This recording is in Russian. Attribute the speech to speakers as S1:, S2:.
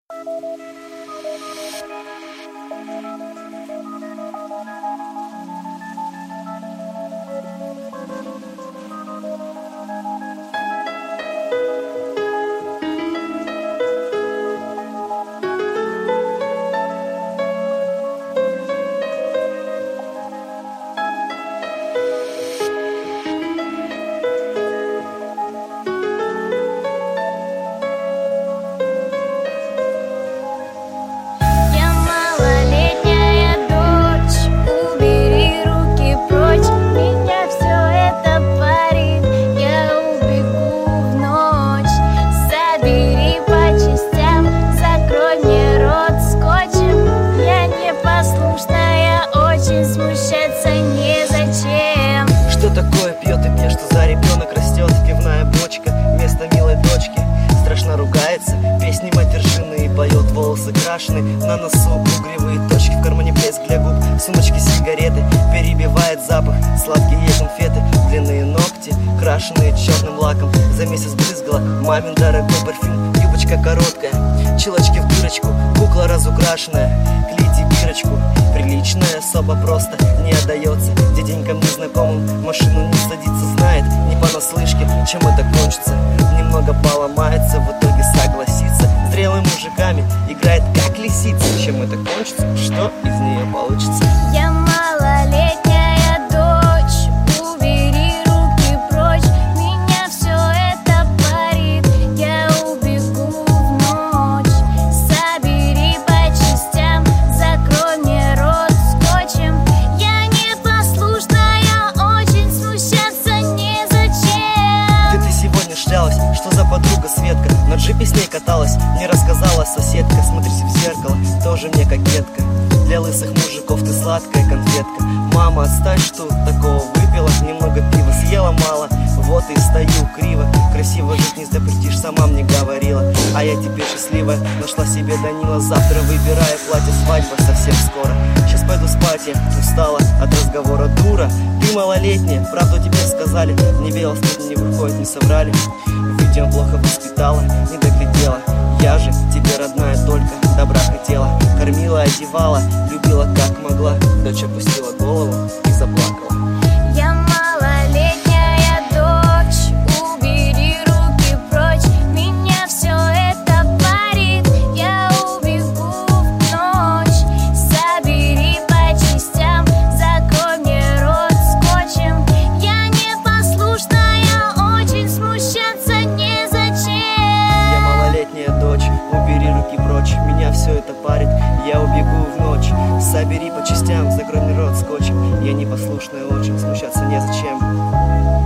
S1: Такое пьет и мне, что за ребенок растет пивная бочка вместо милой дочки. Страшно ругается, песни матершины поет, волосы крашены, на носу угревые точки, в кармане блеск для губ, сумочки сигареты, перебивает запах сладкие конфеты, длинные ногти, крашеные черным лаком, за месяц брызгала мамин дорогой парфюм, юбочка короткая, чулочки в дырочку, кукла разукрашенная, клейте бирочку, приличная особо просто не отдается дяденькам незнакомым, машину не садится, знает не понаслышке, чем это кончится, немного поломается, в итоге согласится, зрелыми мужиками играет как лисица, чем это кончится, что из нее получится.
S2: Я малолетняя дочь, убери руки прочь, меня все это парит, я убегу в ночь, собери по частям, закрой мне рот скотчем, я непослушная, очень смущаться незачем.
S1: Ты сегодня шлялась, что за подруга Светка, на джипе с ней каталась, мне рассказала соседка, смотрите в зеркало, тоже мне кокетка. Для лысых мужиков ты сладкая конфетка. Мама, отстань, что такого выпила, немного пива съела мало, вот и стою криво. Красиво жить не запретишь, сама мне говорила. А я теперь счастливая, нашла себе Данила. Завтра выбираю платье, свадьба совсем скоро. Сейчас пойду спать, я устала от разговора. Дура, ты малолетняя, правду тебе сказали. Не верил, что не выходит, не соврали. Видео плохо воспитала, не доглядела. Я же тебе родная, только добра хотела. Кормила, одевала, любила как могла. Дочь опустила голову и заплакала.
S2: Я малолетняя дочь, убери руки прочь, меня все это парит, я убегу в ночь, собери по частям, закрой мне рот скотчем, я непослушная, очень смущаться незачем.
S1: Я малолетняя дочь, убери руки прочь, меня все это парит, я убегу в ночь. Собери по частям, закрой мне рот скотчем, я непослушная, очень смущаться незачем.